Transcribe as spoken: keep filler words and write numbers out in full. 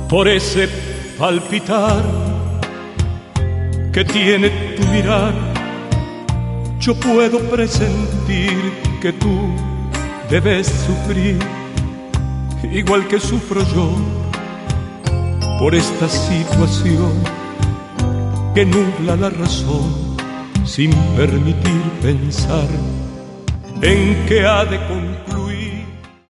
por ese palpitar que tiene tu mirar. Yo puedo presentir que tú debes sufrir, igual que sufro yo, por esta situación que nubla la razón sin permitir pensar en que ha de concluir